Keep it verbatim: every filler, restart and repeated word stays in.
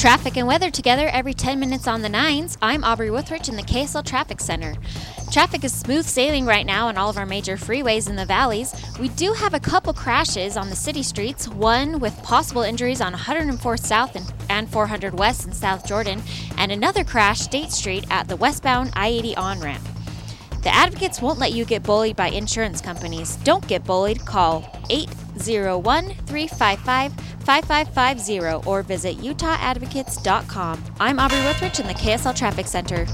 Traffic and weather together every ten minutes on the nines. I'm Aubrey Withrich in the K S L Traffic Center. Traffic is smooth sailing right now on all of our major freeways in the valleys. We do have a couple crashes on the city streets, one with possible injuries on one hundred fourth South and, and four hundred West in South Jordan, and another crash State Street at the westbound I eighty on-ramp. The advocates won't let you get bullied by insurance companies. Don't get bullied. Call eight zero one, three five five, five five five zero or visit utah advocates dot com. I'm Aubrey Withrich in the K S L Traffic Center.